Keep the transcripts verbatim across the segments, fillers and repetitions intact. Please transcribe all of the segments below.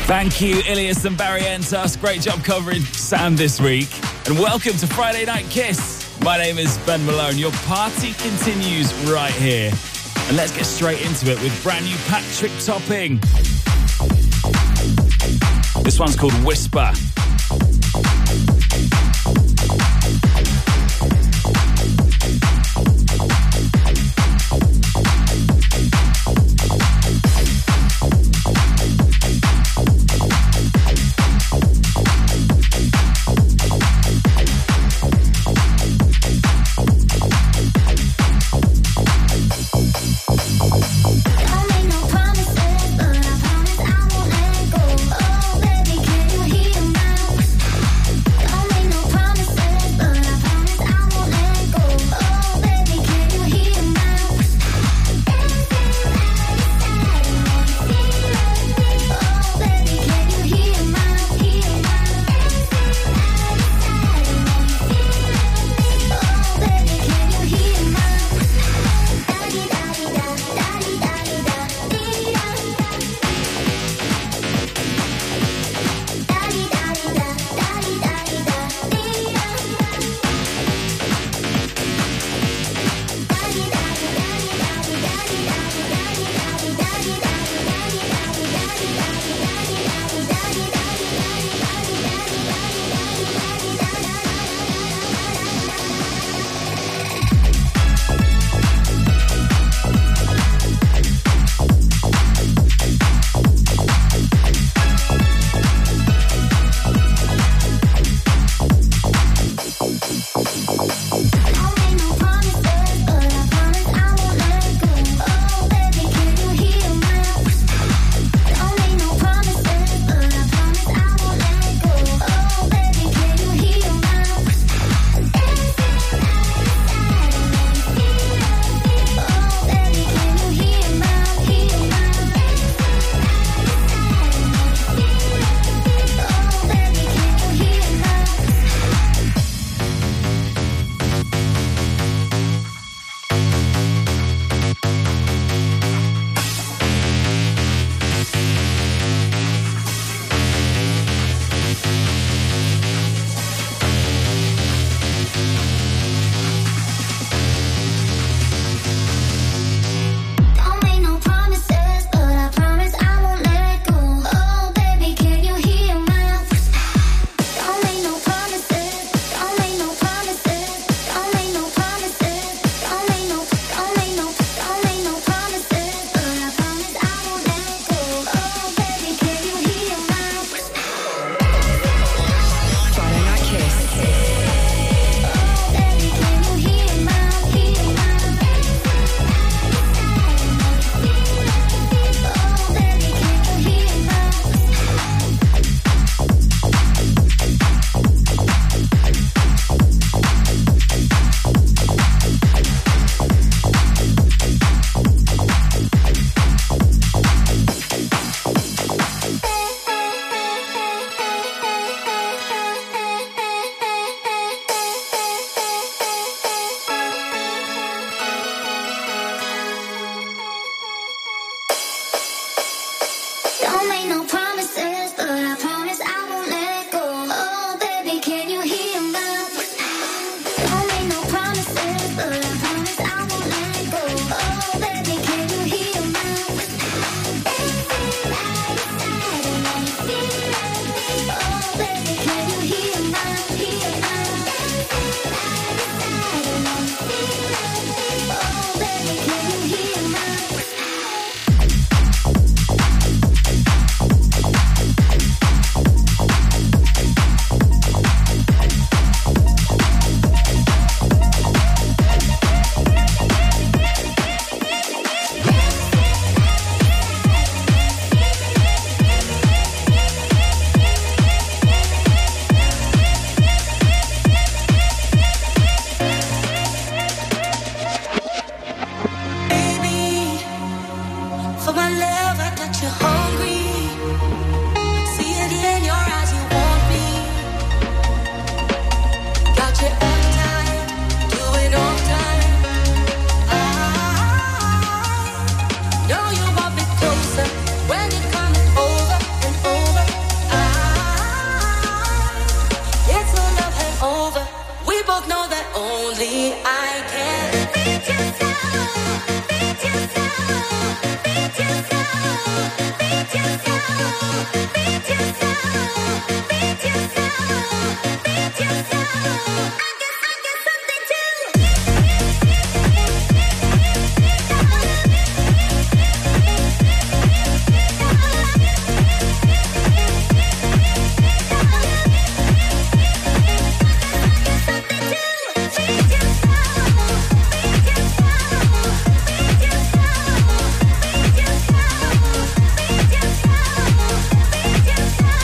Thank you, Ilias and Barry Entas. Great job covering Sam this week. And welcome to Friday Night Kiss. My name is Ben Malone. Your party continues right here. And let's get straight into it with brand new Patrick Topping. This one's called Whisper. Promises, but I promise I won't let go. Oh, baby, can you hear my Just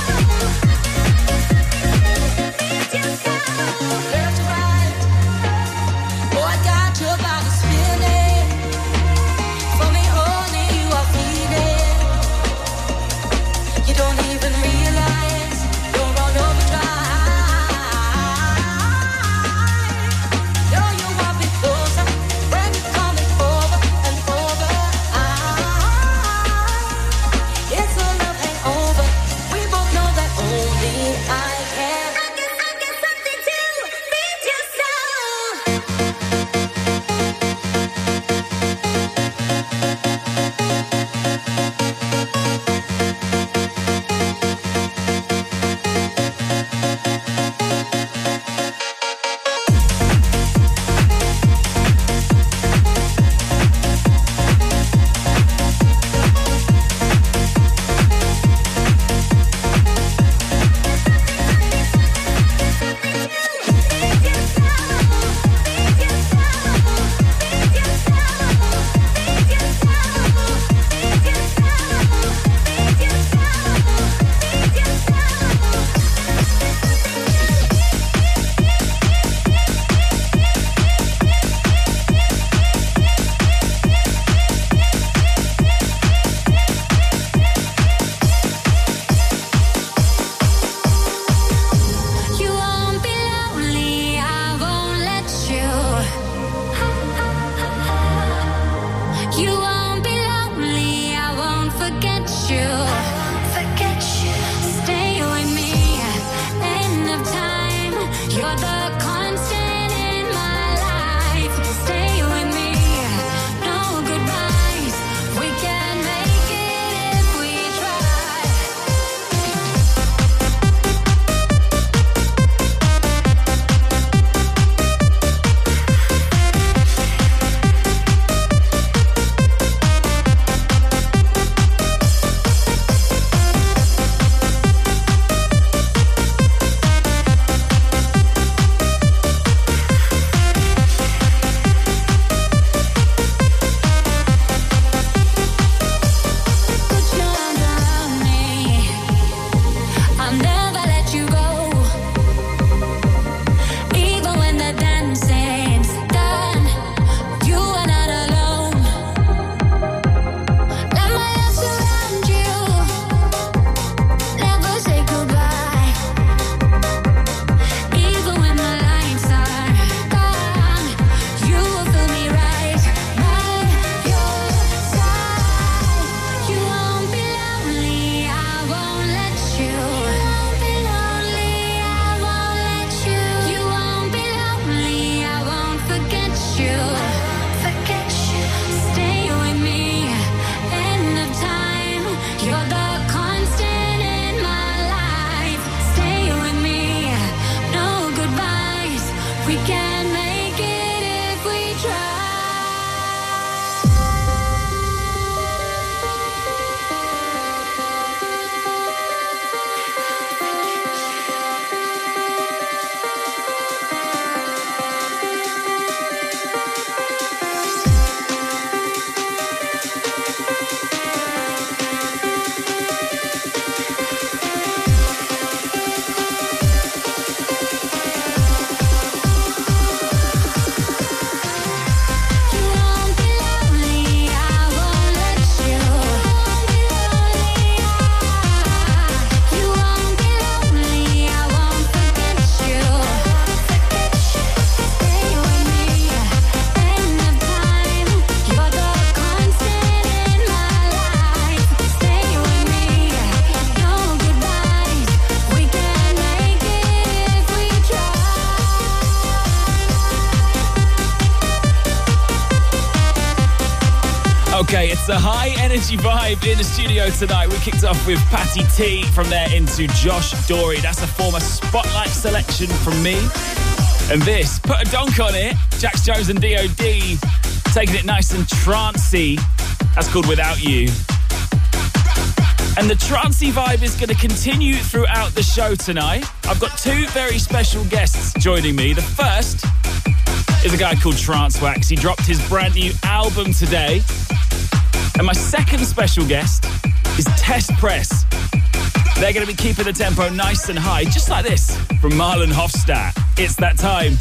Okay, it's a high energy vibe in the studio tonight. We kicked off with Patty T, from there into Josh Dory. That's a former Spotlight selection from me. And this, put a donk on it, Jax Jones and D O D, taking it nice and trancey. That's called Without You. And the trancey vibe is going to continue throughout the show tonight. I've got two very special guests joining me. The first is a guy called Trancewax. He dropped his brand new album today. And my second special guest is Test Press. They're going to be keeping the tempo nice and high, just like this, from Marlon Hofstadt. It's that time.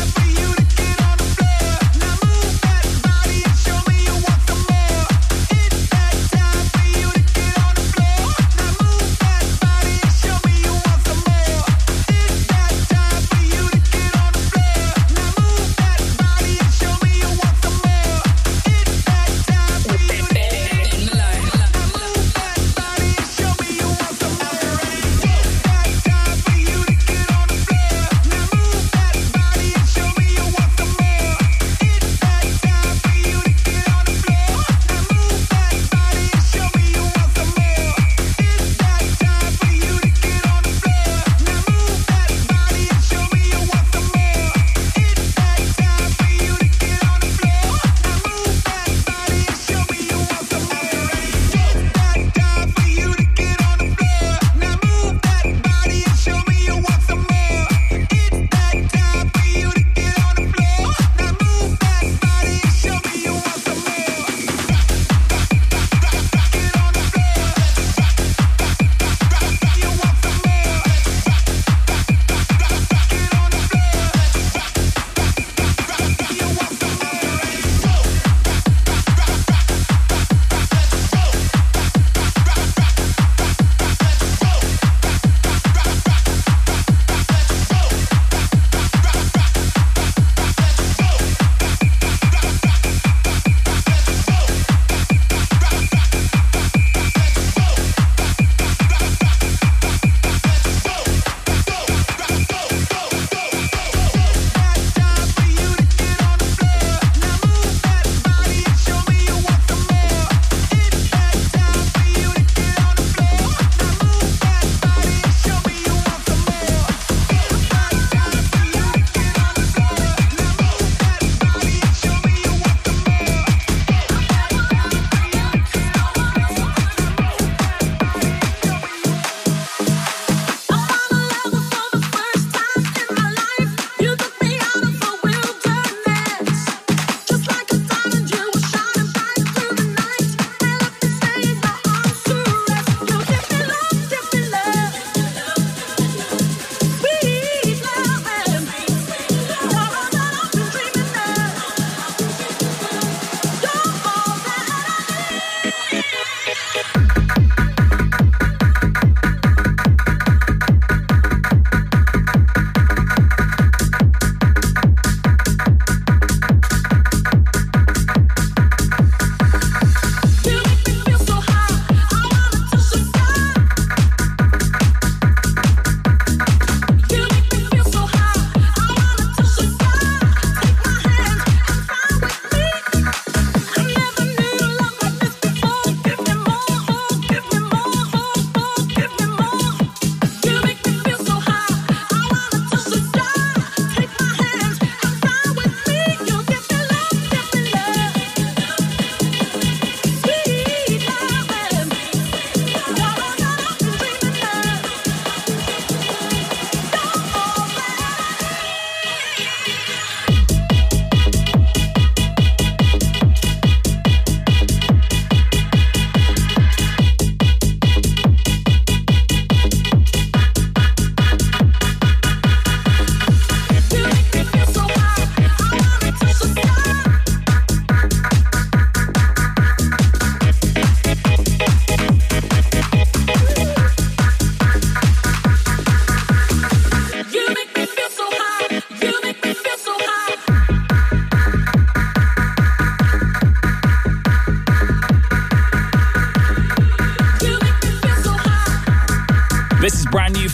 It's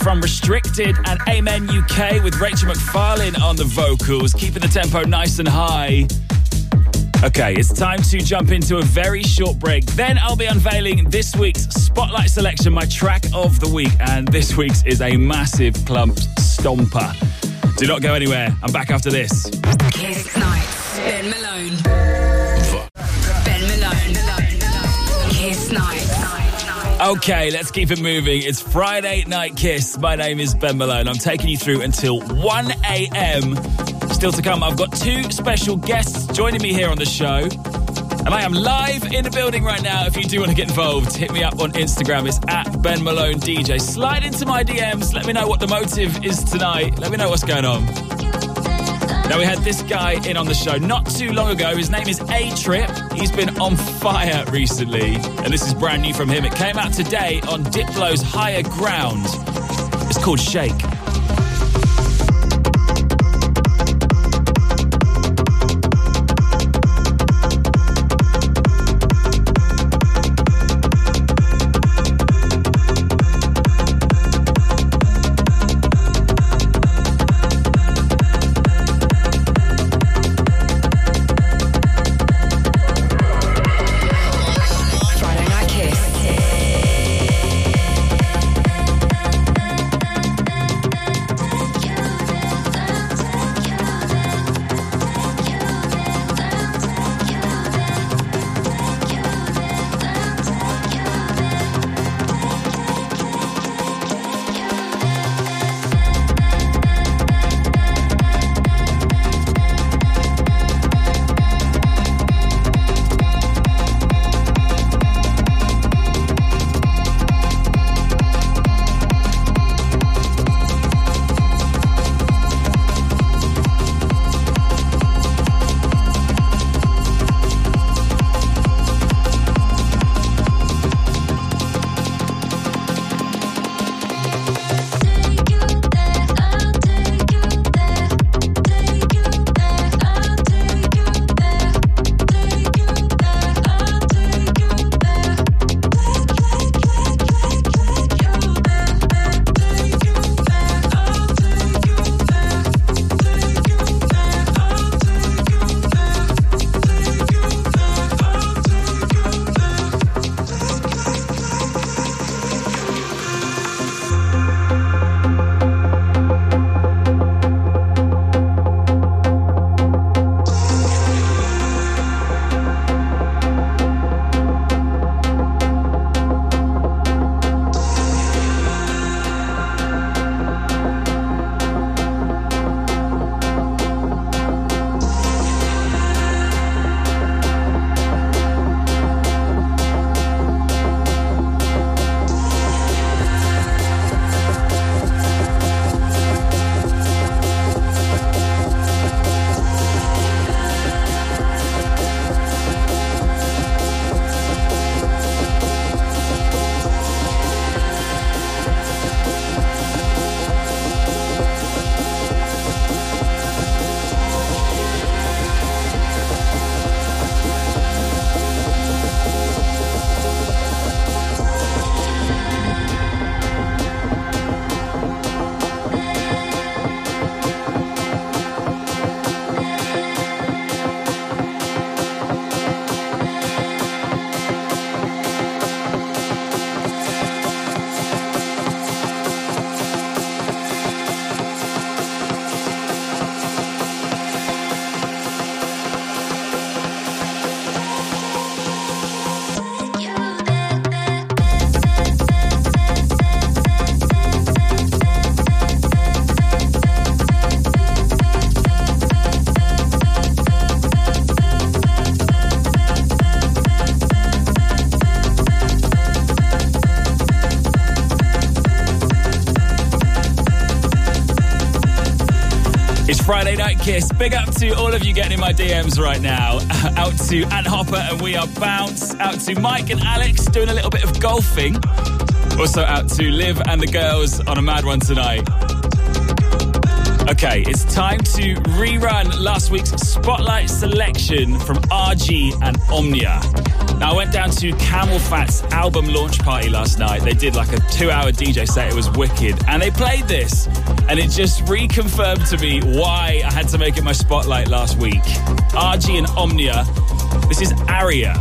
from Restricted and Amen U K with Rachel McFarlane on the vocals, keeping the tempo nice and high. Okay, it's time to jump into a very short break. Then I'll be unveiling this week's Spotlight Selection, my track of the week. And this week's is a massive clump stomper. Do not go anywhere. I'm back after this. Kiss Nights. Ben Malone. Ben Malone. Kiss Nights. Okay, let's keep it moving. It's Friday Night Kiss. My name is Ben Malone. I'm taking you through until one a.m. Still to come, I've got two special guests joining me here on the show. And I am live in the building right now. If you do want to get involved, hit me up on Instagram. It's at Ben Malone D J. Slide into my D Ms. Let me know what the motive is tonight. Let me know what's going on. Now, we had this guy in on the show not too long ago. His name is A-Trip. He's been on fire recently. And this is brand new from him. It came out today on Diplo's Higher Ground. It's called Shake. Friday Night Kiss. Big up to all of you getting in my D Ms right now. Out to Ant Hopper and We Are Bounce. Out to Mike and Alex doing a little bit of golfing. Also out to Liv and the girls on a mad one tonight. Okay, it's time to rerun last week's Spotlight selection from R G and Omnia. Now, I went down to Camel Fat's album launch party last night. They did like a two-hour D J set. It was wicked. And they played this, and it just reconfirmed to me why I had to make it my Spotlight last week. R G and Omnia. This is Aria.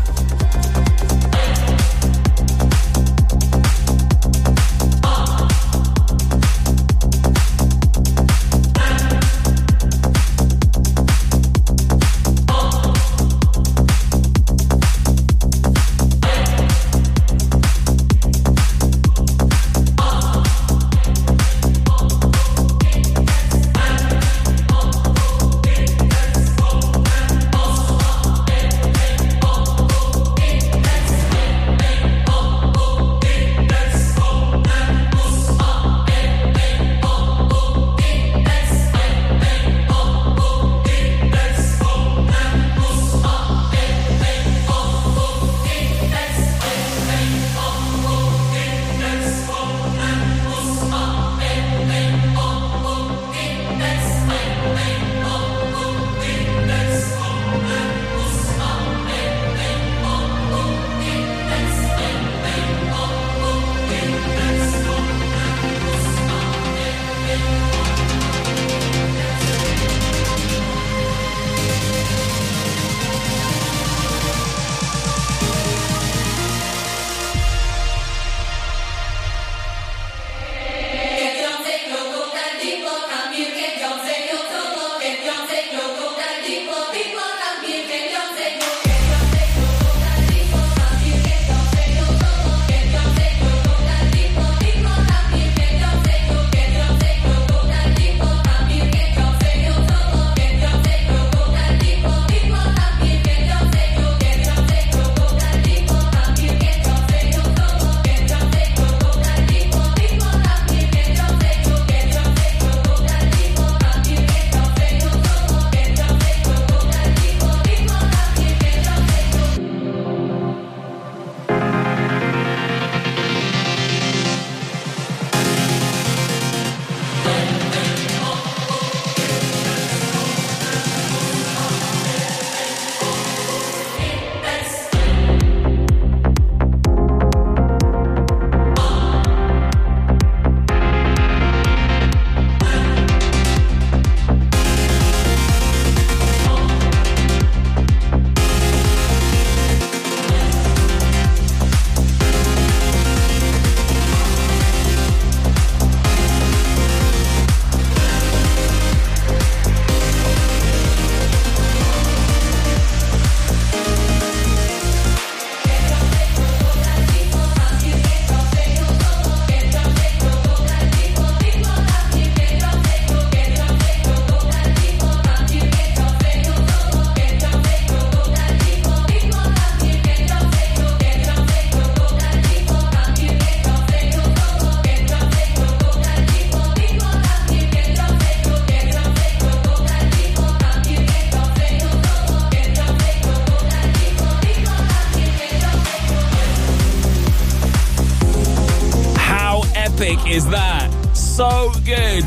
Is that so good?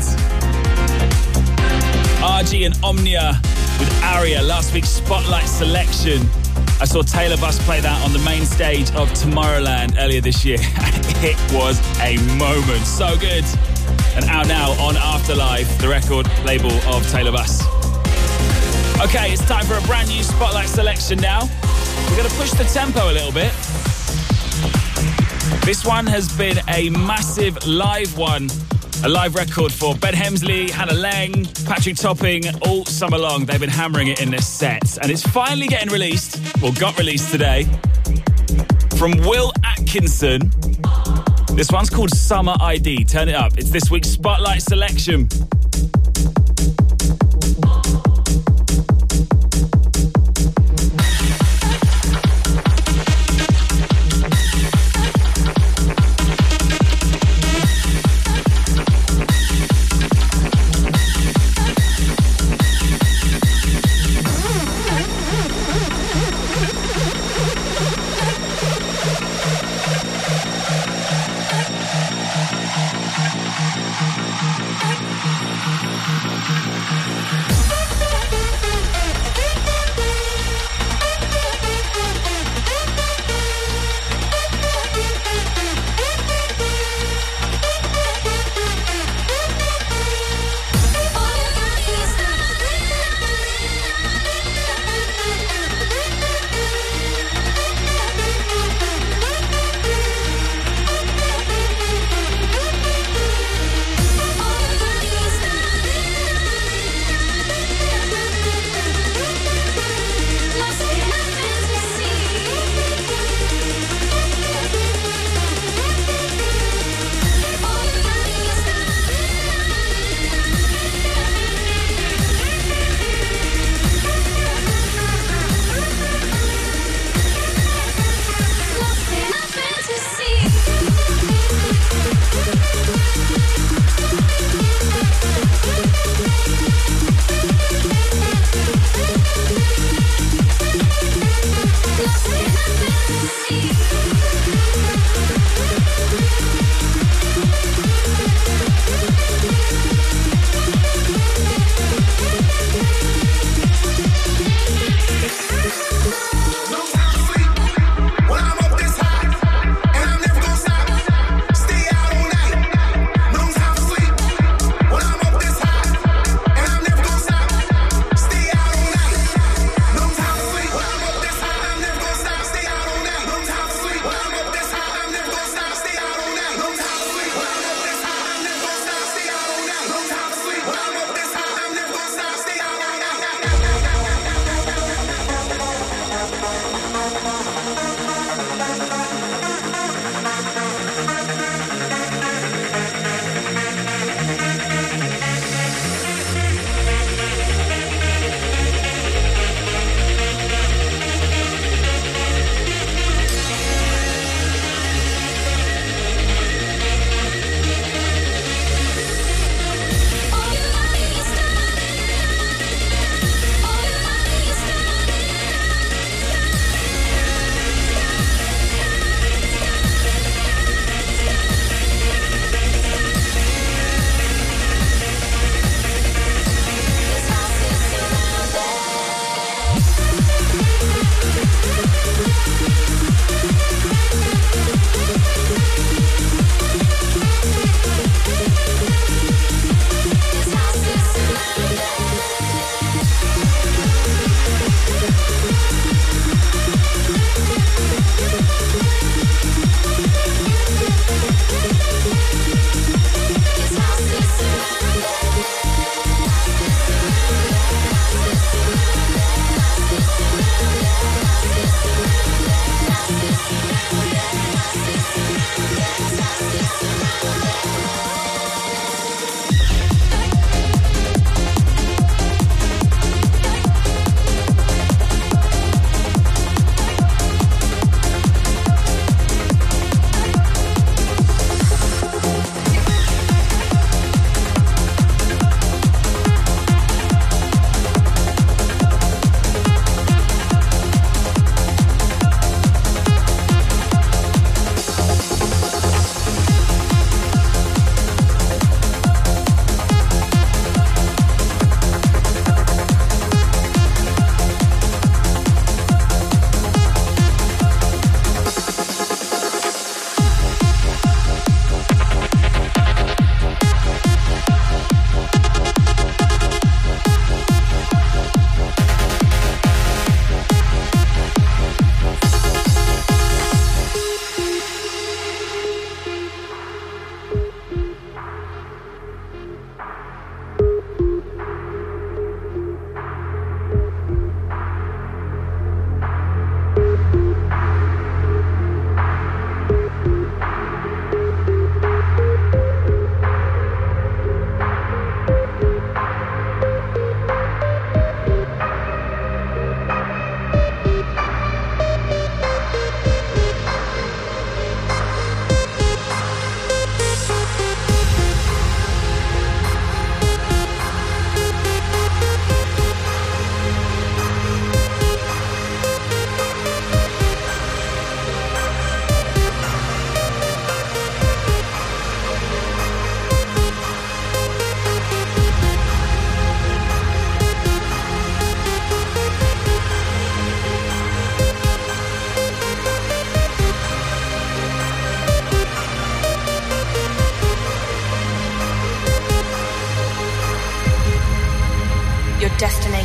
R G and Omnia with Aria, last week's Spotlight selection. I saw Taylor Buss play that on the main stage of Tomorrowland earlier this year. It was a moment. So good. And out now on Afterlife, the record label of Taylor Buss. Okay, it's time for a brand new Spotlight selection now. We're going to push the tempo a little bit. This one has been a massive live one, a live record for Ben Hemsley, Hannah Lang, Patrick Topping, all summer long. They've been hammering it in this set, and it's finally getting released, or got released today, from Will Atkinson. This one's called Summer I D. Turn it up. It's this week's Spotlight selection.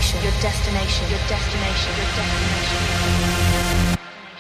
destination, your destination, your destination, your destination.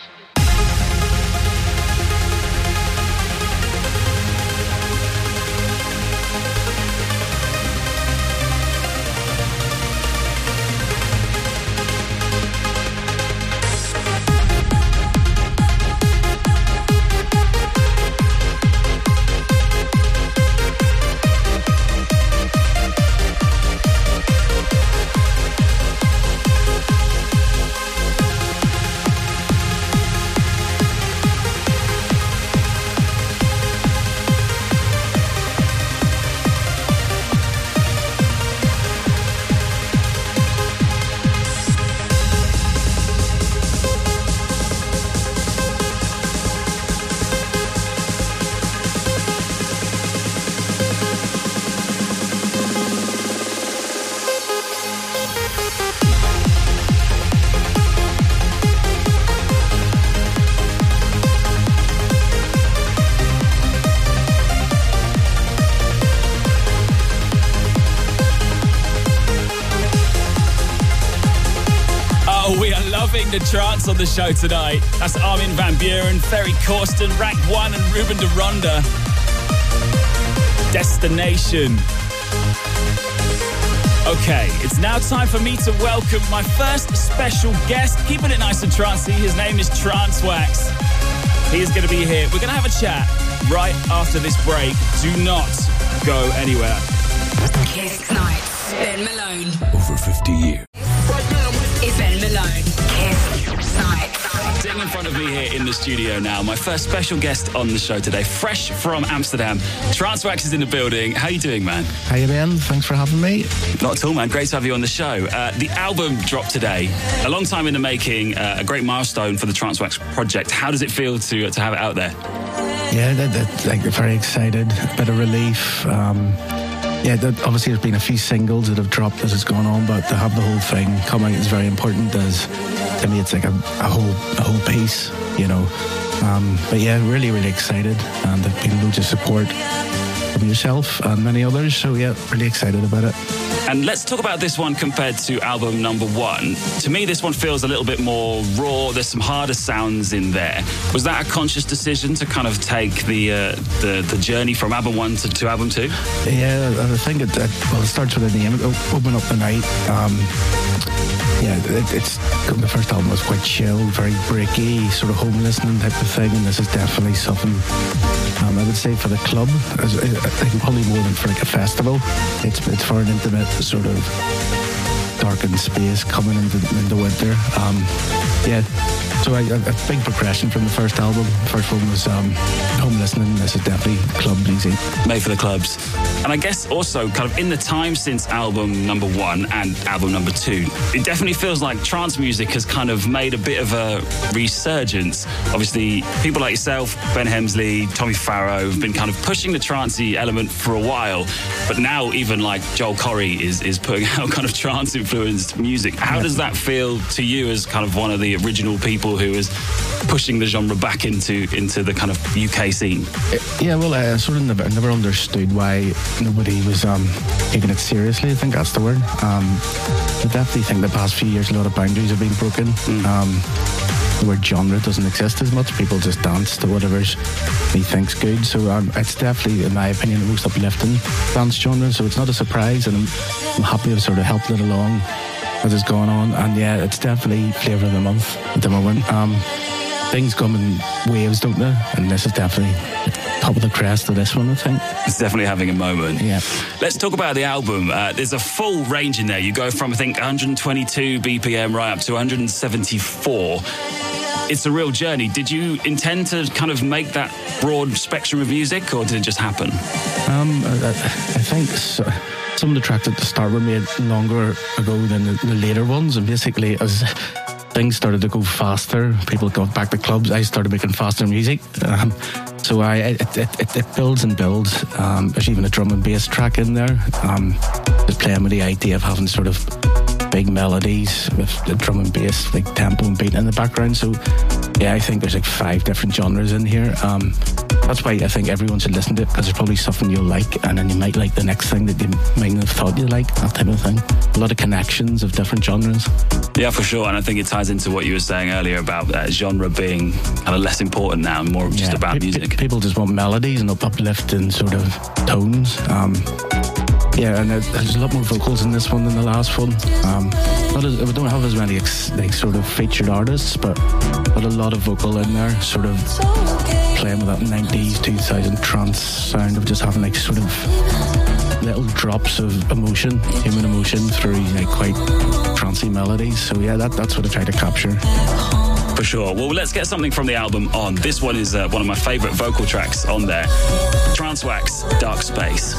The trance on the show tonight. That's Armin van Buuren, Ferry Corsten, Rank One, and Ruben de Ronda. Destination. Okay, it's now time for me to welcome my first special guest, keeping it nice and trancey. His name is Transwax. He is going to be here. We're going to have a chat right after this break. Do not go anywhere. Kiss Nights, Ben Malone. Over fifty years. It's Ben Malone. Kiss Nights. Sitting in front of me here in the studio now, my first special guest on the show today, fresh from Amsterdam. Transwax is in the building. How you doing, man? How you been? Thanks for having me. Not at all, man. Great to have you on the show. Uh, the album dropped today. A long time in the making, uh, a great milestone for the Transwax project. How does it feel to to have it out there? Yeah, that, that, like, very excited. A bit of relief. Um, yeah, that, obviously there's been a few singles that have dropped as it's gone on, but to have the whole thing come out is very important. As to me, it's like a, a whole a whole piece, you know. Um, but yeah, really, really excited, and there's been loads of support from yourself and many others. So yeah, really excited about it. And let's talk about this one compared to album number one. To me, this one feels a little bit more raw. There's some harder sounds in there. Was that a conscious decision to kind of take the uh, the, the journey from album one to, to album two? Yeah, I think it, it, well, it starts with a name. Open Up the Night. Um, yeah, it, it's the first album was quite chill, very breaky, sort of home listening type of thing, and this is definitely something um, I would say for the club. As, I think probably more than for like a festival. It's it's for an intimate sort of darkened space coming into into winter. Um, yeah, so I, a big progression from the first album. The first one was um, home listening. This is definitely club music, made for the clubs. And I guess also kind of in the time since album number one and album number two, it definitely feels like trance music has kind of made a bit of a resurgence. Obviously, people like yourself, Ben Hemsley, Tommy Farrow, have been kind of pushing the trancey element for a while. But now even like Joel Corry is, is putting out kind of trance-influenced music. How does that feel to you as kind of one of the original people who is pushing the genre back into into the kind of U K scene? Yeah, well, I sort of never, never understood why nobody was um, taking it seriously. I think that's the word. Um, I definitely think the past few years a lot of boundaries have been broken. Mm. Um, the word genre doesn't exist as much. People just dance to whatever's he thinks good. So um, it's definitely, in my opinion, the most uplifting dance genre. So it's not a surprise, and I'm, I'm happy to sort of help it along as it's going on. And yeah, it's definitely flavour of the month at the moment. Um, things come in waves, don't they? And this is definitely top of the crest of this one, I think. It's definitely having a moment. Yeah. Let's talk about the album. Uh, there's a full range in there. You go from, I think, one hundred twenty-two B P M right up to one hundred seventy-four. It's a real journey. Did you intend to kind of make that broad spectrum of music, or did it just happen? Um, I, I think so. Some of the tracks at the start were made longer ago than the, the later ones, and basically as things started to go faster, people got back to clubs, I started making faster music. Um, so I it, it, it, it builds and builds. Um, there's even a drum and bass track in there. Um, just playing with the idea of having sort of big melodies with the drum and bass, like tempo and beat in the background. So yeah, I think there's like five different genres in here. Um, that's why I think everyone should listen to it, because there's probably something you'll like, and then you might like the next thing that you might not have thought you like, that type of thing. A lot of connections of different genres. Yeah, for sure. And I think it ties into what you were saying earlier about that genre being kind of less important now and more just Yeah, about pe- music. pe- people just want melodies and uplifting sort of tones. Um, yeah, and there's a lot more vocals in this one than the last one. Um, not as, we don't have as many ex, like sort of featured artists, but but a lot of vocal in there, sort of playing with that nineties, two thousand trance sound of just having like sort of little drops of emotion, human emotion through like quite trancey melodies. So yeah, that that's what I try to capture. For sure. Well, let's get something from the album on. This one is uh, one of my favourite vocal tracks on there. Transwax, Dark Space.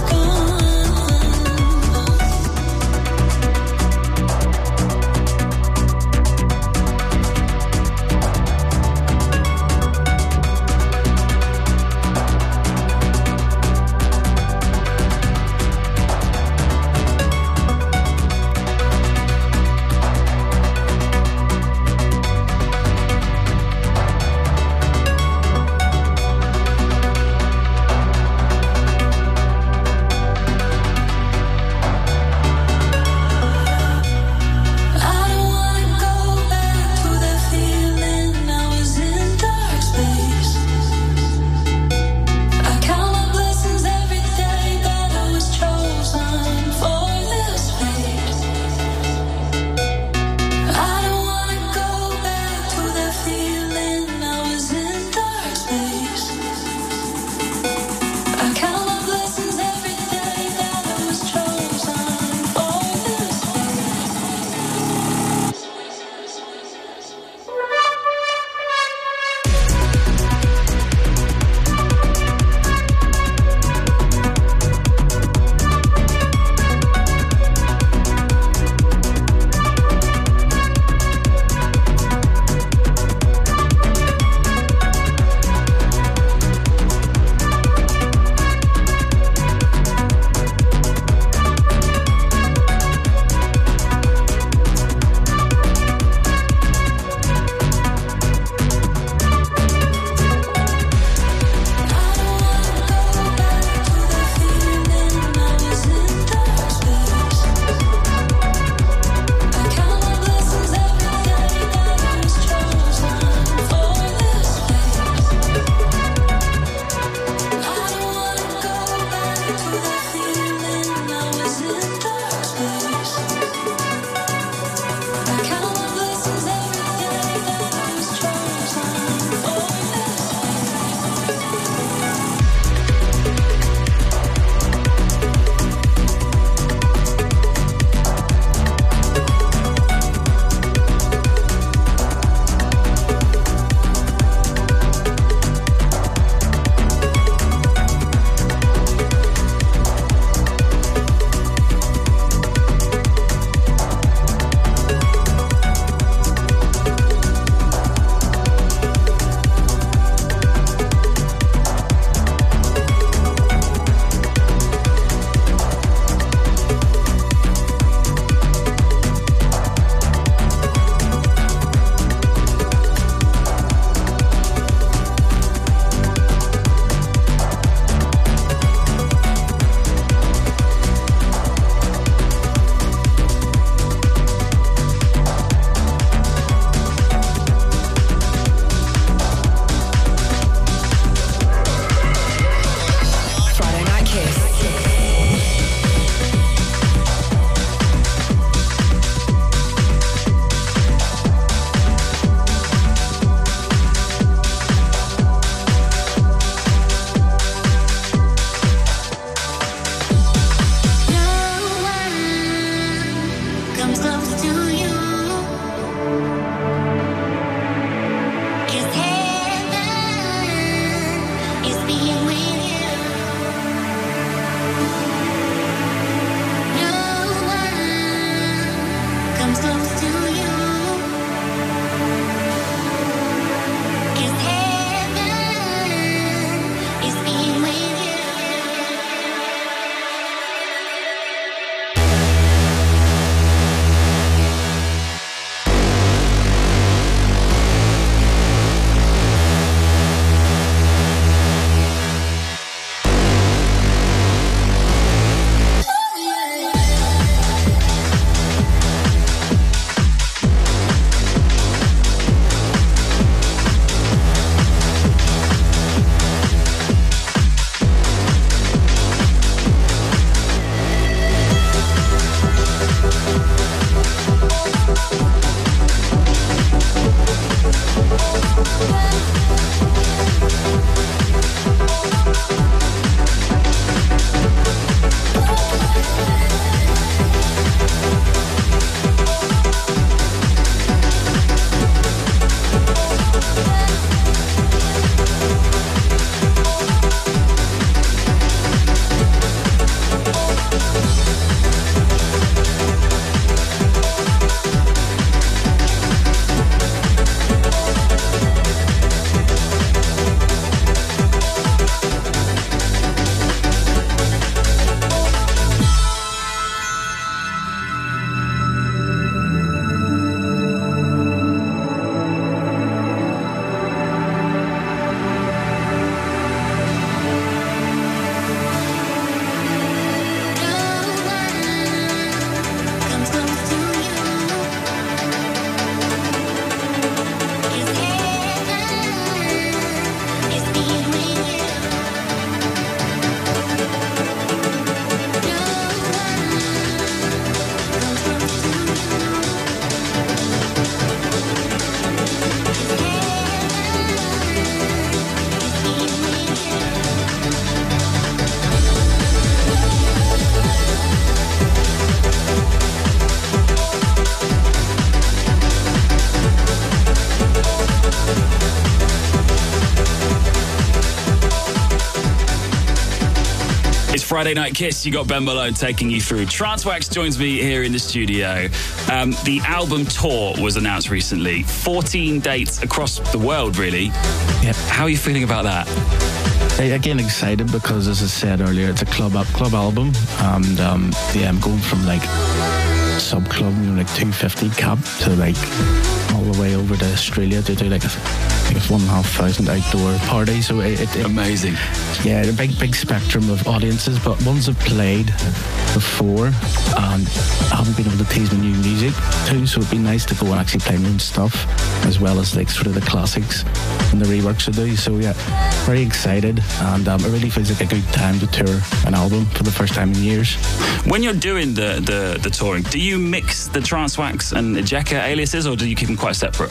Friday Night Kiss, you got Ben Malone taking you through. Transwax joins me here in the studio. Um, the album tour was announced recently. fourteen dates across the world, really. Yep. How are you feeling about that? Again, excited because, as I said earlier, it's a club up club album, and um, yeah, I'm going from like sub club, you know, like two fifty cap to like all the way over to Australia to do like a, like a one and a half thousand outdoor party. So it, it, it amazing. Yeah, a big big spectrum of audiences, but ones I've played before and I haven't been able to tease my new music too. So it'd be nice to go and actually play my own stuff as well as like sort of the classics and the reworks I do. So yeah, very excited, and um, it really feels like a good time to tour an album for the first time in years. When you're doing the the, the touring, do you mix the Transwax and Ejeka aliases, or do you keep them quite separate?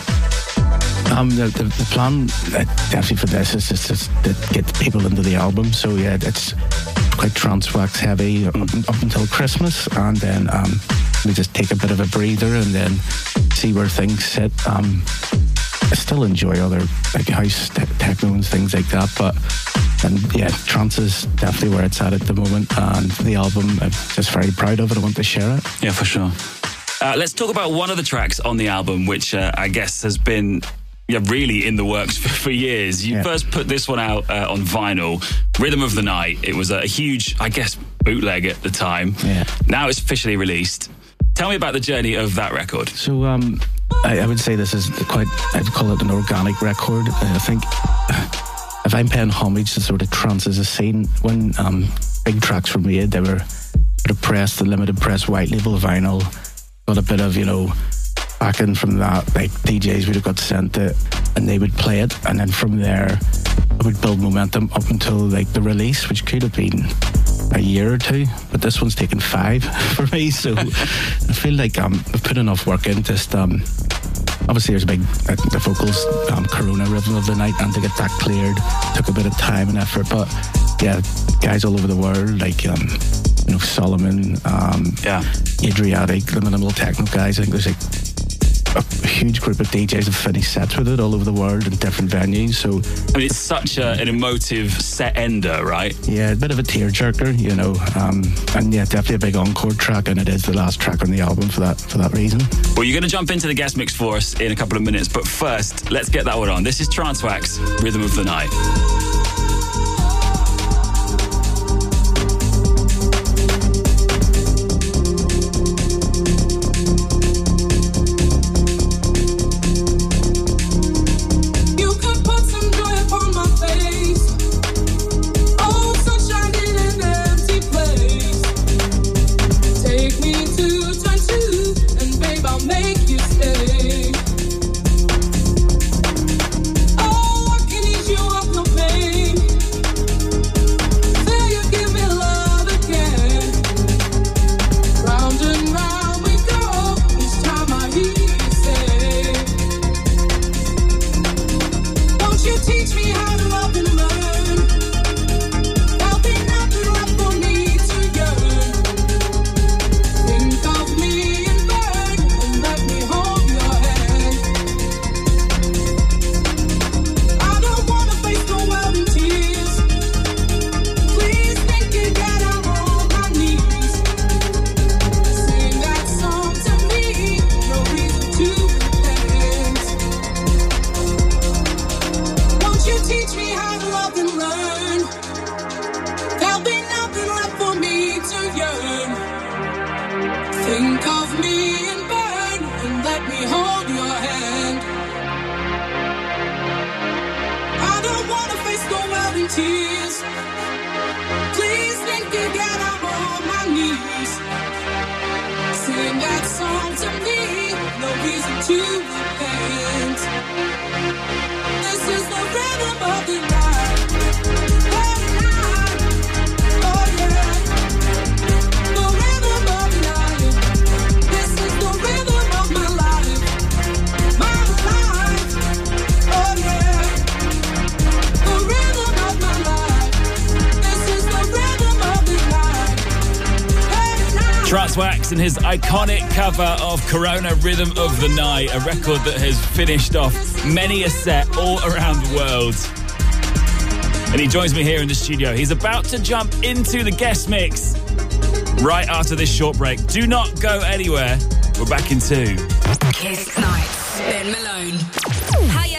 Um, the, the, the plan uh, definitely for this is just, just to get people into the album. So yeah, it's quite Transwax heavy up, up until Christmas, and then um, we just take a bit of a breather and then see where things sit. Um, I still enjoy other like house te- techno and things like that, but and yeah, trance is definitely where it's at at the moment, and the album I'm just very proud of it. I want to share it. Yeah, for sure. Uh, let's talk about one of the tracks on the album, which uh, I guess has been yeah, really in the works for, for years. You yeah. first put this one out uh, on vinyl, Rhythm of the Night. It was a huge, I guess, bootleg at the time. Yeah. Now it's officially released. Tell me about the journey of that record. So um, I, I would say this is quite, I'd call it an organic record. I think if I'm paying homage to sort of trance as a scene, when um, big tracks were made, they were sort of pressed, the limited press white label vinyl, got a bit of, you know, backing from that, like D Js would have got sent it and they would play it, and then from there it would build momentum up until like the release, which could have been a year or two, but this one's taken five for me, so I feel like um, I've put enough work in. Just um, obviously there's a big uh, the vocals, um, Corona, Rhythm of the Night, and to get that cleared took a bit of time and effort, but yeah, guys all over the world like um, you know, Solomon, um, yeah, Adriatic, the minimal techno guys. I think there's like a huge group of D Js have finished sets with it all over the world in different venues. So I mean, it's such a, an emotive set ender, right? Yeah, a bit of a tearjerker, you know, um, and yeah, definitely a big encore track, and it is the last track on the album for that for that reason. Well, you're going to jump into the guest mix for us in a couple of minutes, but first, let's get that one on. This is Transwax, Rhythm of the Night. Transwax and his iconic cover of Corona, Rhythm of the Night, a record that has finished off many a set all around the world. and he joins me here in the studio. He's about to jump into the guest mix right after this short break. Do not go anywhere. We're back in two. Kiss Nights, Ben Malone. Hiya.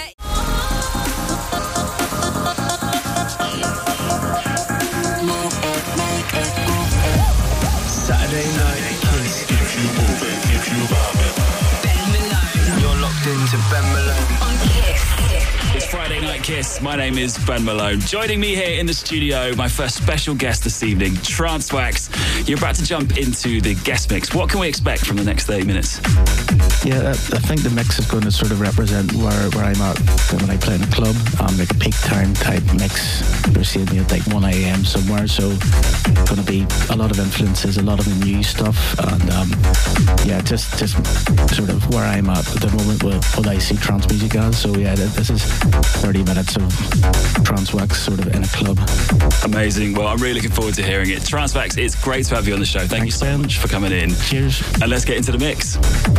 Saturday night Kiss. If you move it, if you vibe it. Ben Malone. You're locked into Ben Malone. On Kiss. It's Friday Night Kiss. My name is Ben Malone. Joining me here in the studio, my first special guest this evening, Transwax. You're about to jump into the guest mix. What can we expect from the next thirty minutes? Yeah, I think the mix is going to sort of represent where, where I'm at when I play in a club, um, like a peak time type mix. You're seeing me at like one a.m. somewhere, so going to be a lot of influences, a lot of the new stuff, and um, yeah, just just sort of where I'm at at the moment with what I see trance music as. So yeah, this is thirty minutes of Transwax sort of in a club. Amazing. Well, I'm really looking forward to hearing it. Transwax, it's great to have you on the show. Thank Thanks, you so Ben. much for coming in. Cheers. And let's get into the mix.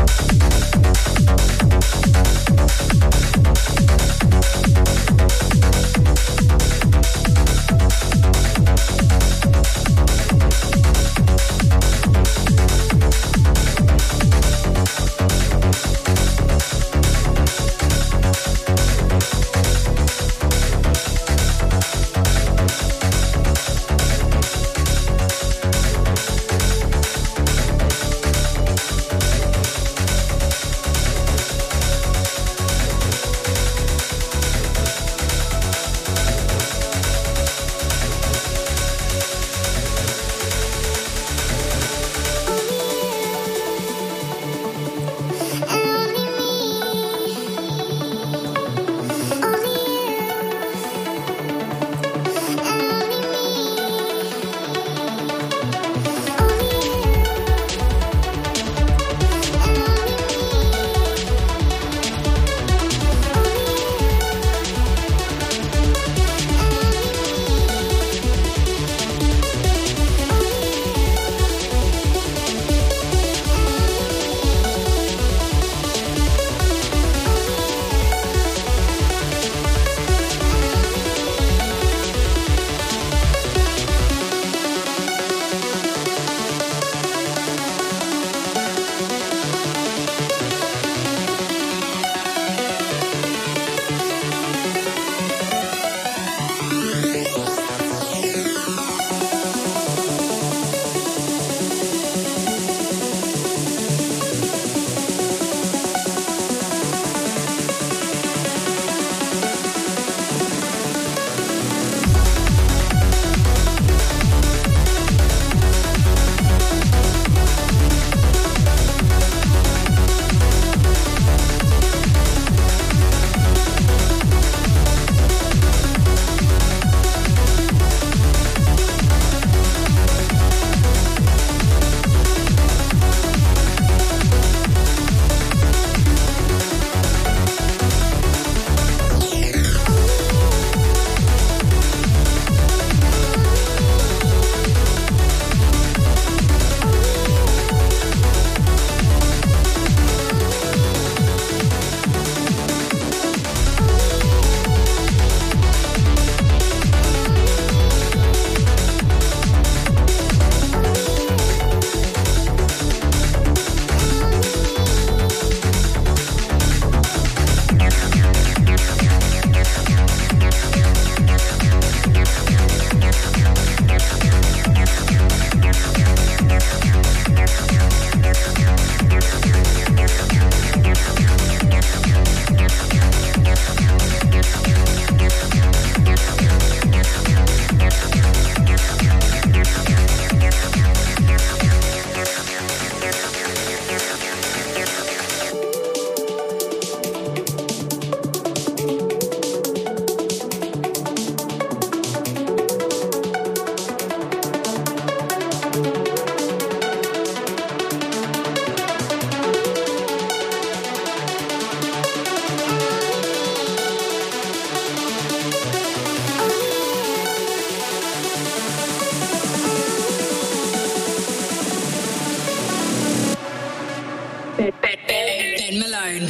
Ben Malone.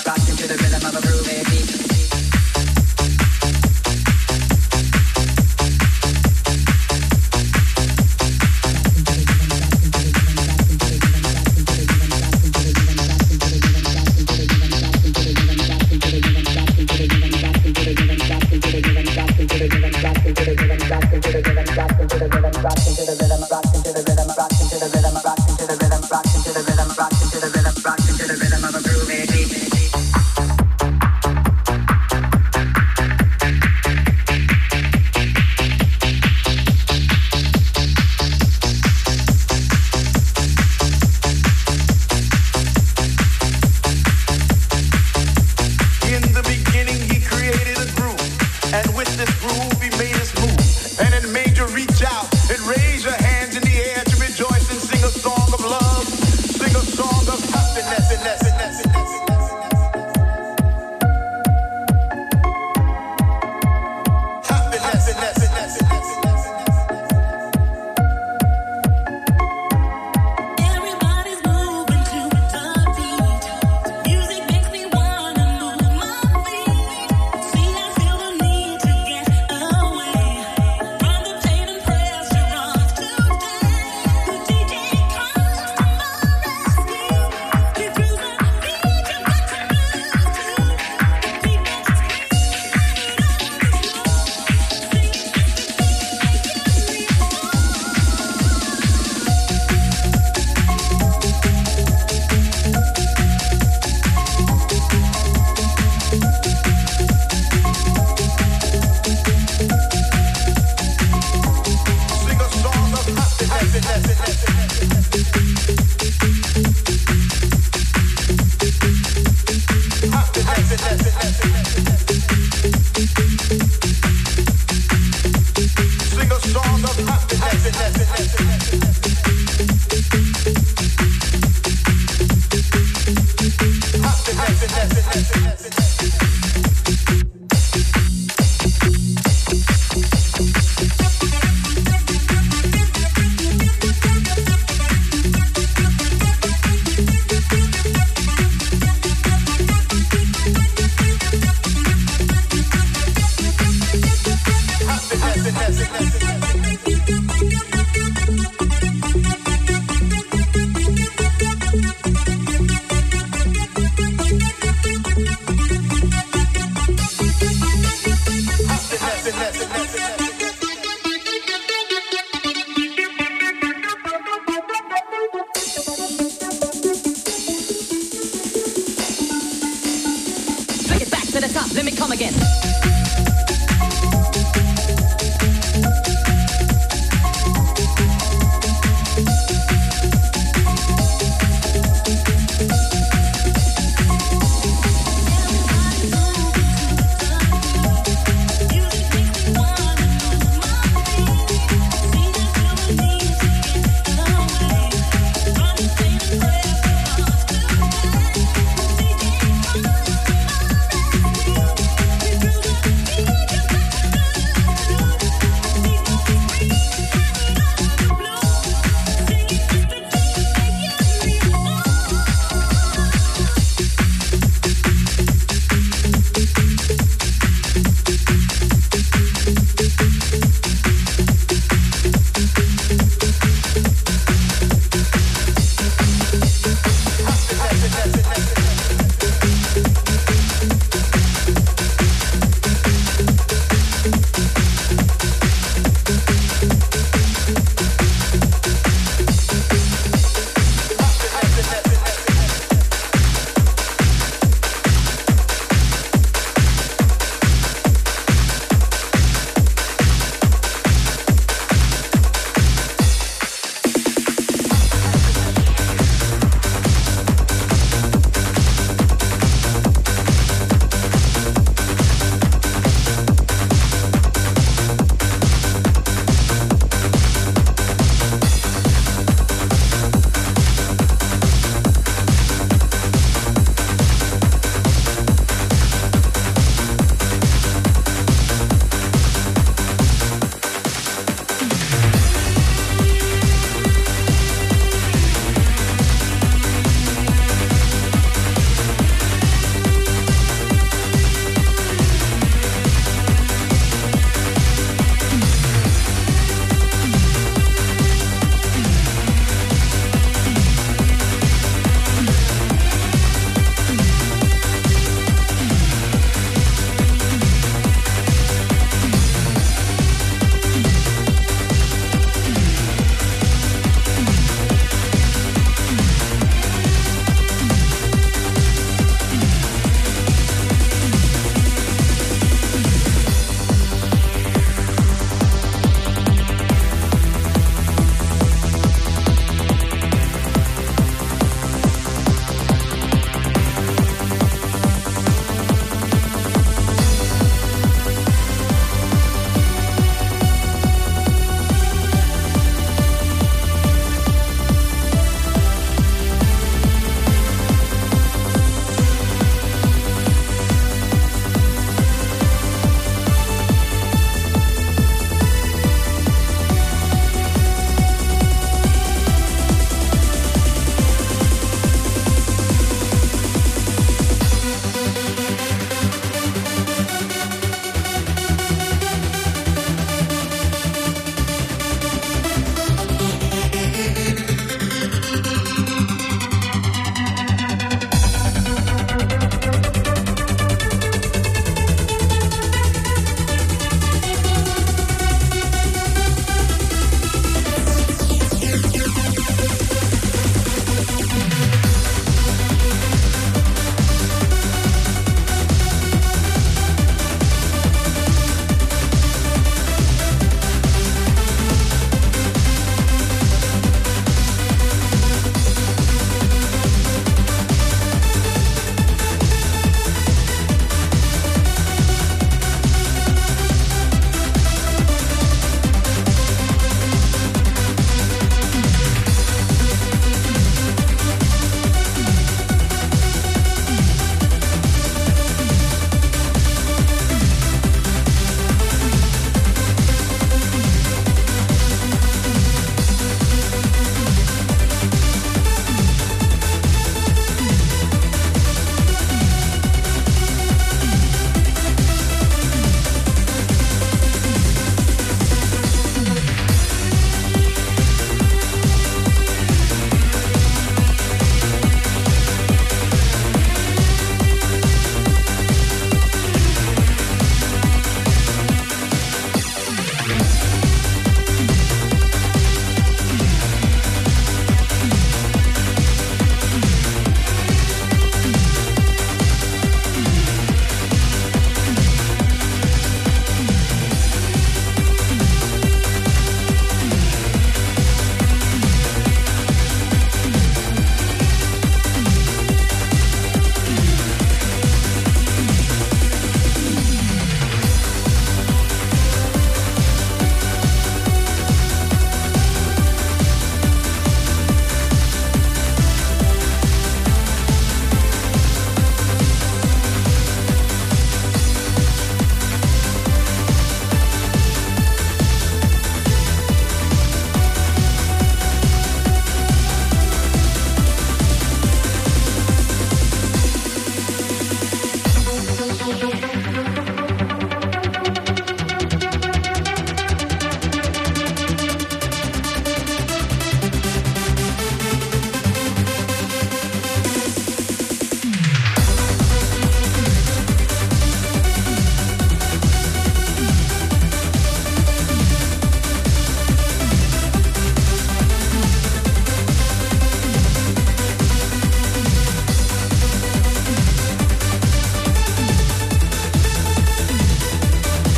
Music makes me wanna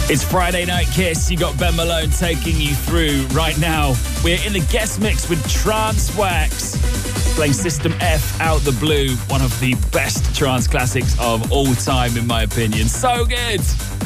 It's Friday Night Kiss. You got Ben Malone taking you through right now. We're in the guest mix with Trance Wax, playing System F Out the Blue, one of the best trance classics of all time, in my opinion. So good.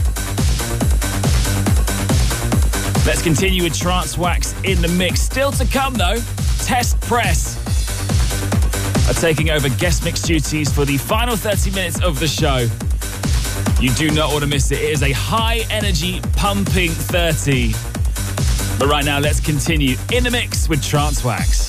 Let's continue with Trance Wax in the mix. Still to come, though, Test Press are taking over guest mix duties for the final thirty minutes of the show. You do not want to miss it. It is a high-energy, pumping thirty. But right now, let's continue in the mix with Trance Wax.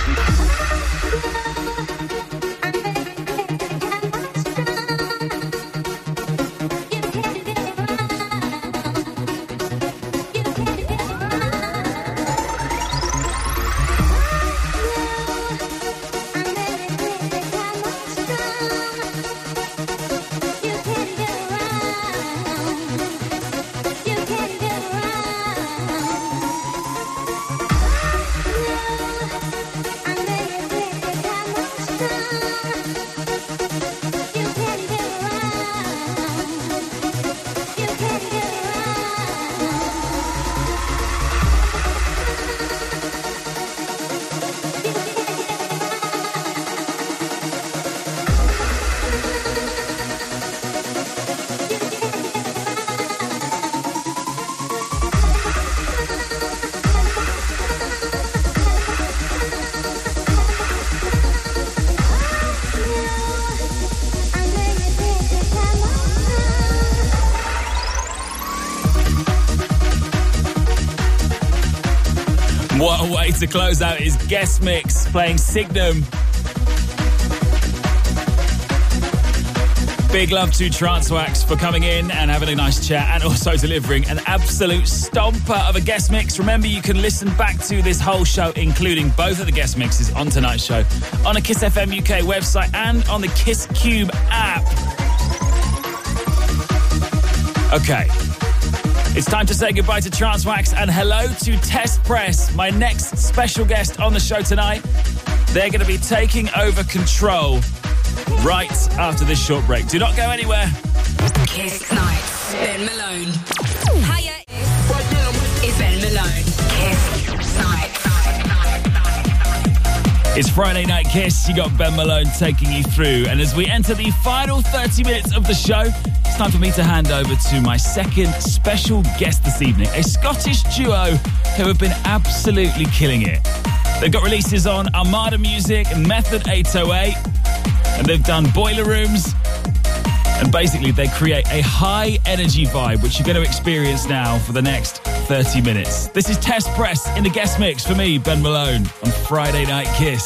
What a way to close out his guest mix, playing Signum. Big love to Transwax for coming in and having a nice chat and also delivering an absolute stomper of a guest mix. Remember, you can listen back to this whole show, including both of the guest mixes on tonight's show, on the Kiss F M U K website and on the Kiss Cube app. Okay. It's time to say goodbye to Transwax and hello to Test Press, my next special guest on the show tonight. They're going to be taking over control right after this short break. Do not go anywhere. Kiss Nights, Ben Malone. Hiya, it's Ben Malone. Kiss Nights. It's Friday Night Kiss. You got Ben Malone taking you through. And as we enter the final thirty minutes of the show, it's time for me to hand over to my second special guest this evening, a Scottish duo who have been absolutely killing it. They've got releases on Armada Music and Method eight oh eight, and they've done Boiler Rooms. And basically, they create a high-energy vibe, which you're going to experience now for the next thirty minutes. This is Test Press in the guest mix for me, Ben Malone, on Friday Night Kiss.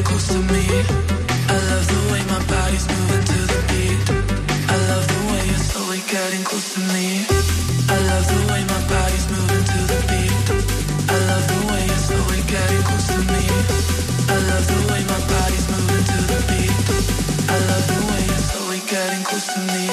close to me. I love the way my body's moving to the beat. I love the way you're slowly getting close to me. I love the way my body's moving to the beat. I love the way you're slowly getting close to me. I love the way my body's moving to the beat. I love the way you're slowly getting close to me.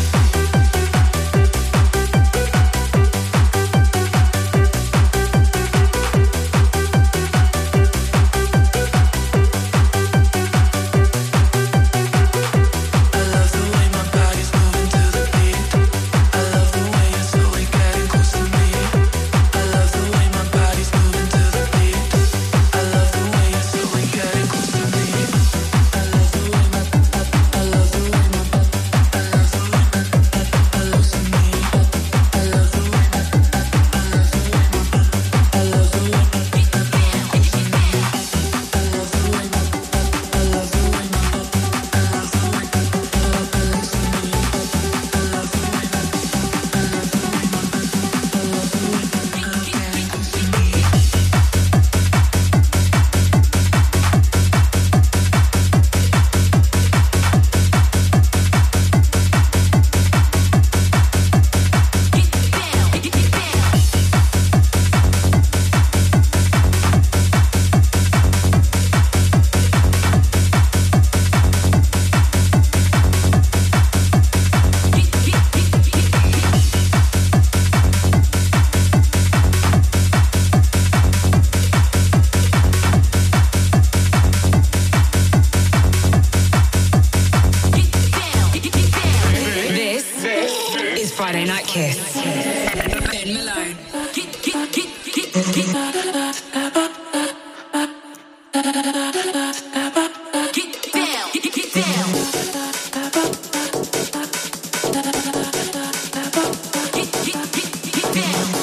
Friday Night Kiss. Ben Malone. Get, get, get, get, get. Get down, get, get down. Get, get, get, get down.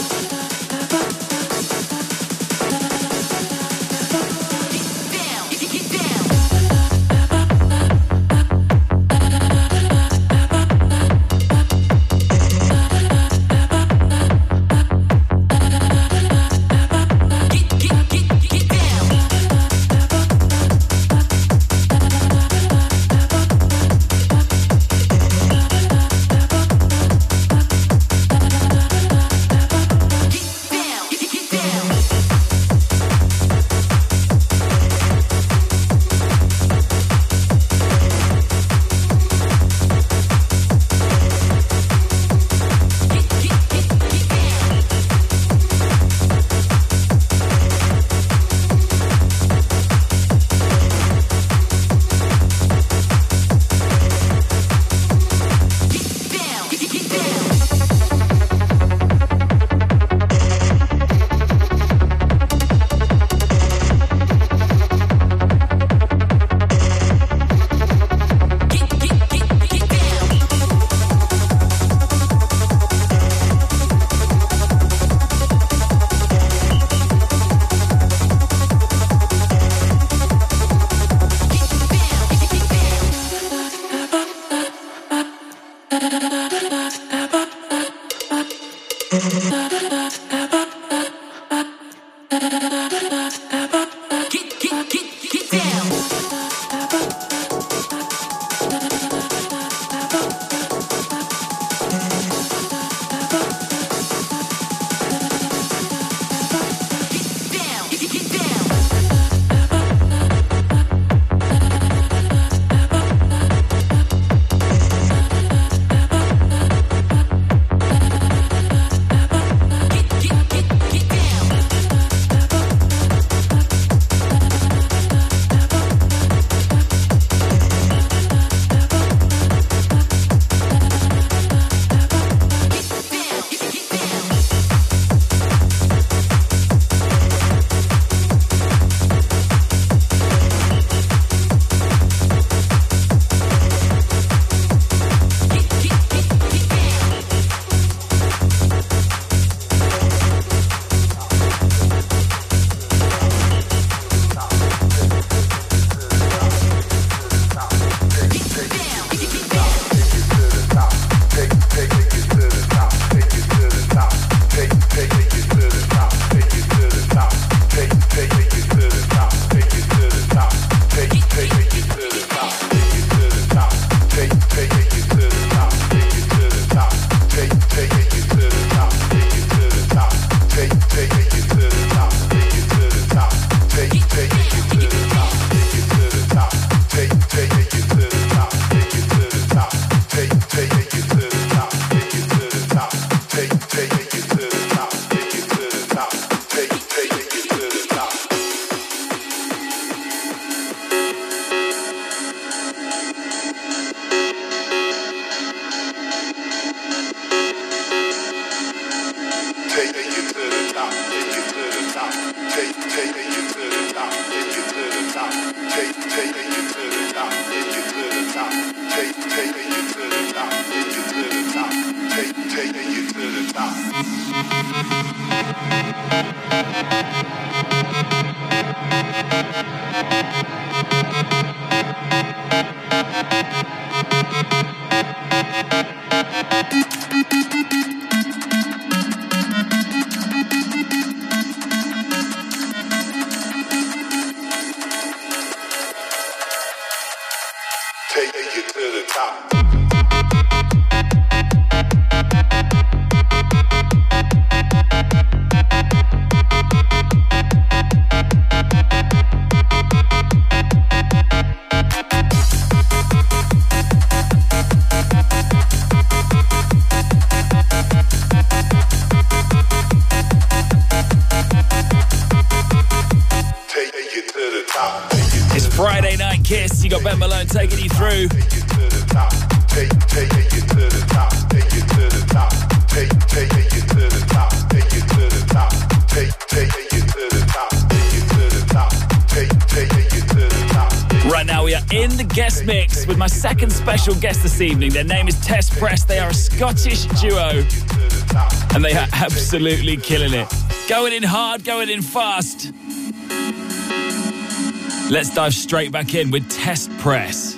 It's Friday Night Kiss. You got Ben Malone taking you through. Right now we are in the guest mix with my second special guest this evening. Their name is Test Press. They are a Scottish duo and they are absolutely killing it. Going in hard, going in fast. Let's dive straight back in with Test Press.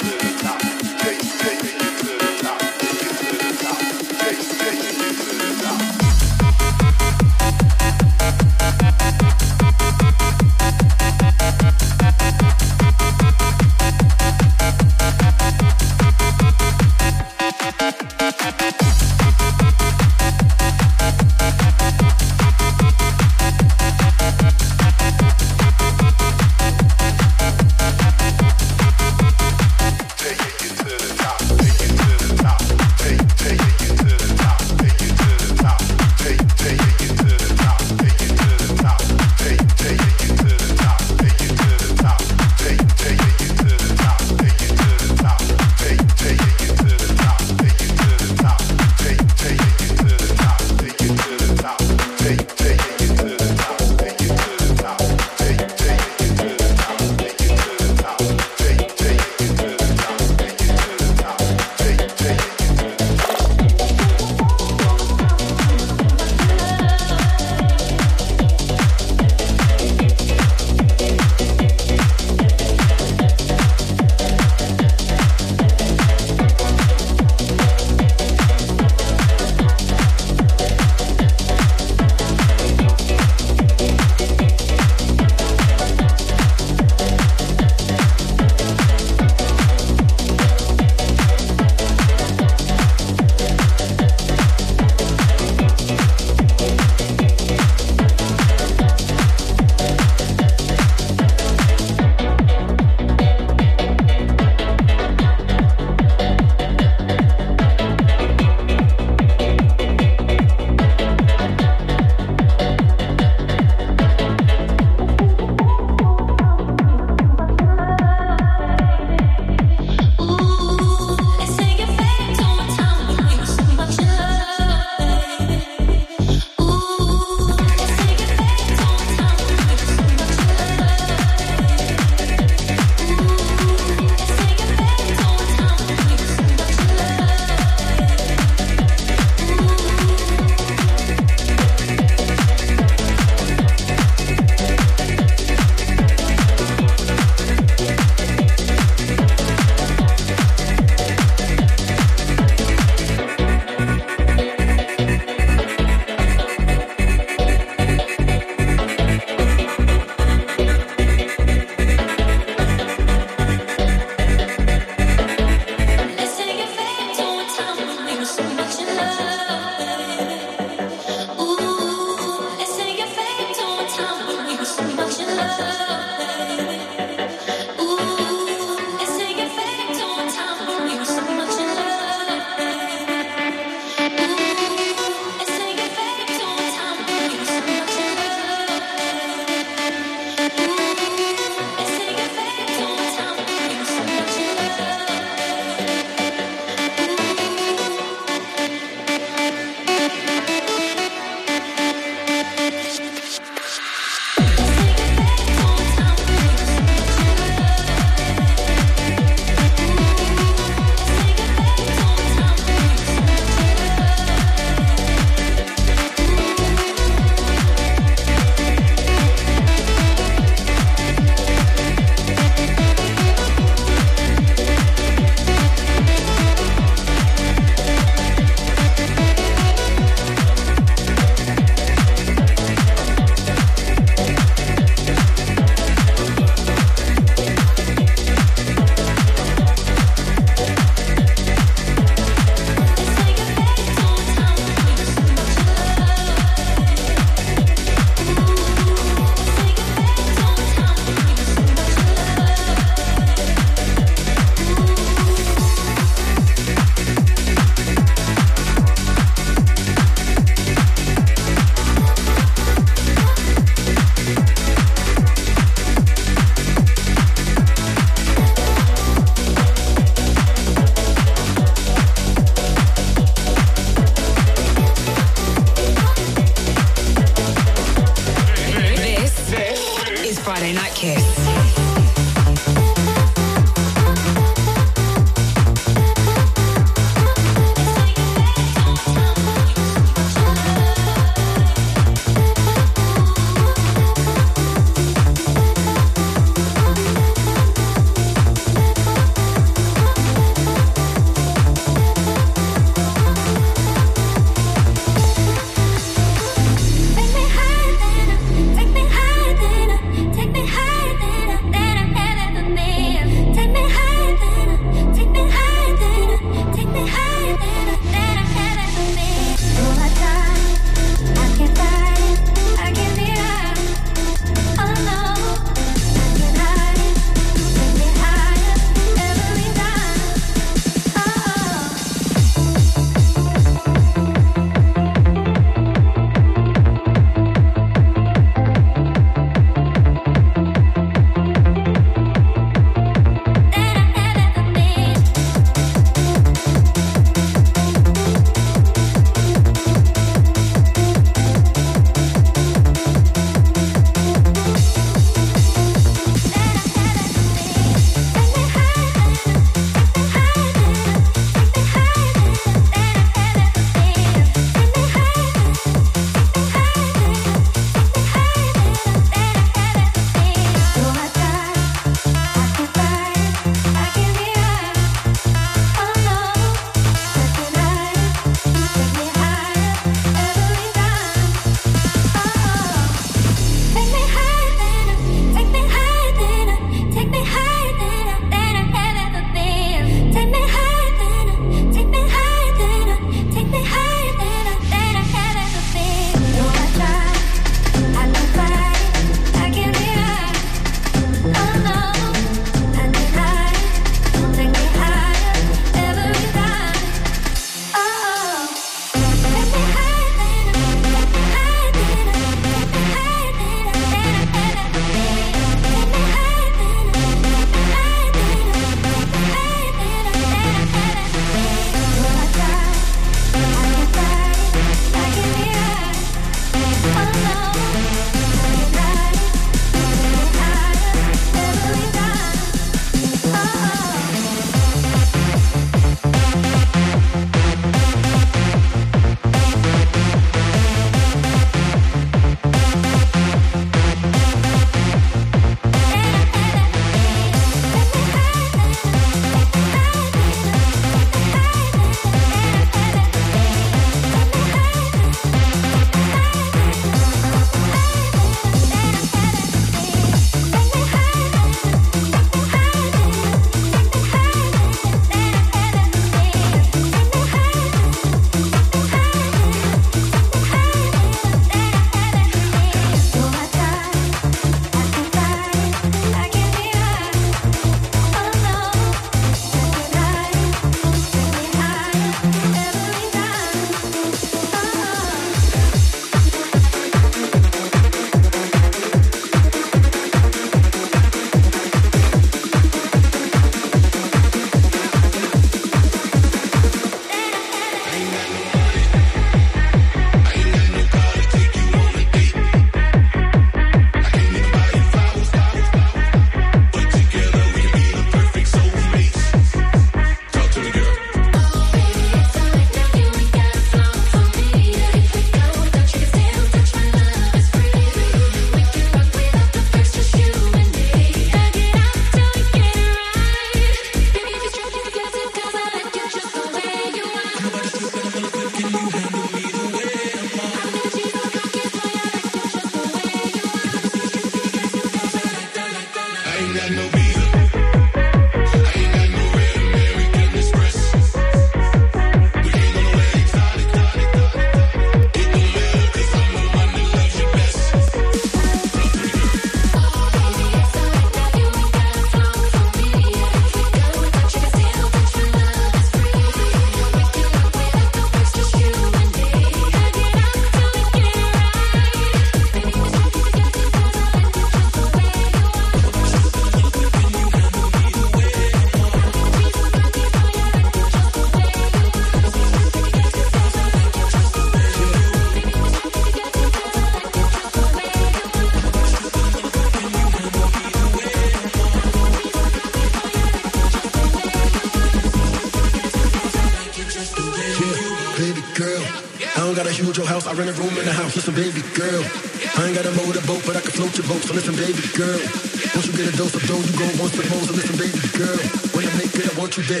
got a huge old house, I rent a room in the house. Listen, baby girl, I ain't got a motorboat, but I can float your boat. So listen, baby girl, once you get a dose of dough, you gon' want some more. So listen, baby girl, when I make it, I want you there.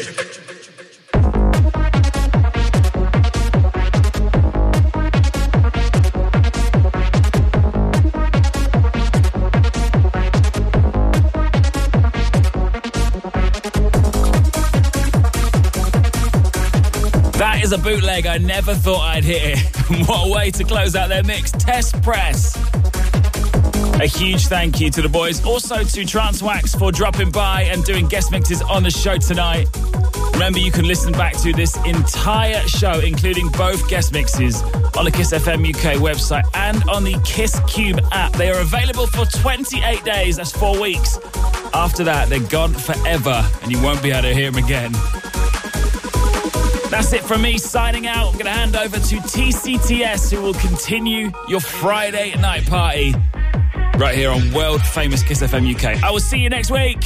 That is a bootleg I never thought I'd hear. What a way to close out their mix. Test Press. A huge thank you to the boys. Also to Transwax for dropping by and doing guest mixes on the show tonight. Remember, you can listen back to this entire show, including both guest mixes, on the Kiss F M U K website and on the Kiss Cube app. They are available for twenty-eight days. That's four weeks. After that, they're gone forever, and you won't be able to hear them again. That's it from me, signing out. I'm going to hand over to T C T S, who will continue your Friday night party right here on world famous Kiss F M U K. I will see you next week.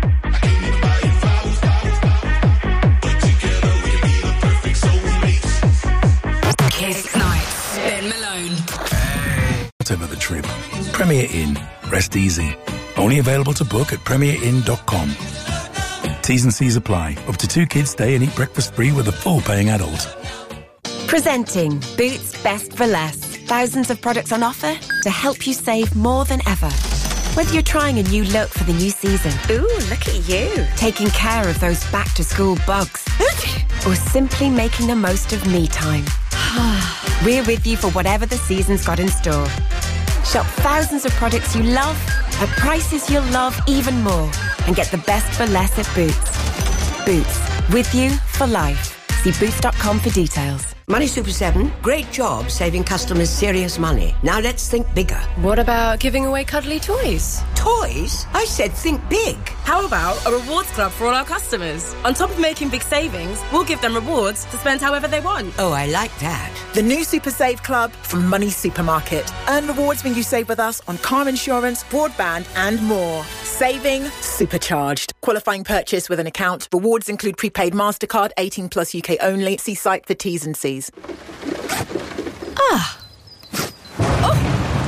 Kiss Nights. Ben Malone. Whatever the trip, Premier Inn. Rest easy. Only available to book at premier inn dot com. T's and C's apply. Up to two kids stay and eat breakfast free with a full paying adult. Presenting Boots Best for Less. Thousands of products on offer to help you save more than ever. Whether you're trying a new look for the new season. Ooh, look at you. Taking care of those back-to-school bugs. Or simply making the most of me time. We're with you for whatever the season's got in store. Shop thousands of products you love at prices you'll love even more. And get the best for less at Boots. Boots. With you for life. See boots dot com for details. Money Super seven, great job saving customers serious money. Now let's think bigger. What about giving away cuddly toys? Toys? I said think big. How about a rewards club for all our customers? On top of making big savings, we'll give them rewards to spend however they want. Oh, I like that. The new Super Save Club from Money Supermarket. Earn rewards when you save with us on car insurance, broadband and more. Saving supercharged. Qualifying purchase with an account. Rewards include prepaid MasterCard, eighteen plus U K only. See site for T's and C's. Ah. Oh.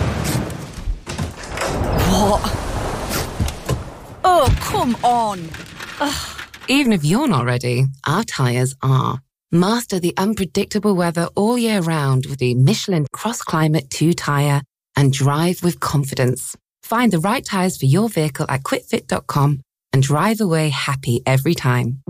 What? Oh, come on. Ugh. Even if you're not ready, our tyres are. Master the unpredictable weather all year round with the Michelin Cross Climate two tyre and drive with confidence. Find the right tyres for your vehicle at quick fit dot com and drive away happy every time.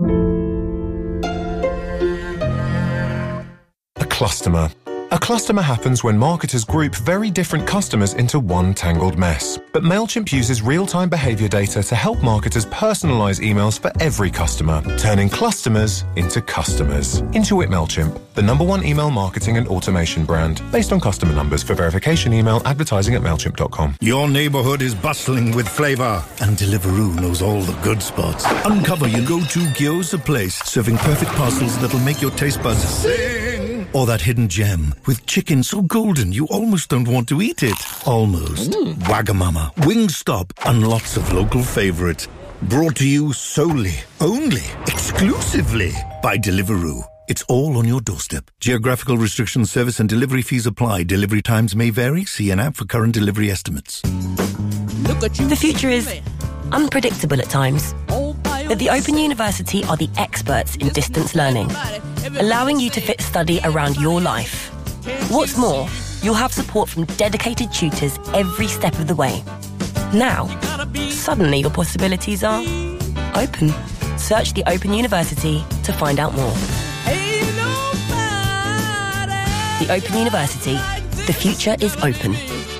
A cluster. A cluster happens when marketers group very different customers into one tangled mess. But MailChimp uses real-time behavior data to help marketers personalize emails for every customer, turning customers into customers. Intuit MailChimp, the number one email marketing and automation brand, based on customer numbers. For verification, email advertising at mailchimp dot com. Your neighborhood is bustling with flavor, and Deliveroo knows all the good spots. Uncover your go-to gyoza place, serving perfect parcels that'll make your taste buds sing. Or that hidden gem with chicken so golden you almost don't want to eat it. Almost. Mm. Wagamama, Wingstop, and lots of local favorites. Brought to you solely, only, exclusively by Deliveroo. It's all on your doorstep. Geographical restrictions, service and delivery fees apply. Delivery times may vary. See an app for current delivery estimates. The future is unpredictable at times. But the Open University are the experts in distance learning, allowing you to fit study around your life. What's more, you'll have support from dedicated tutors every step of the way. Now, suddenly your possibilities are open. Search the Open University to find out more. The Open University. The future is open.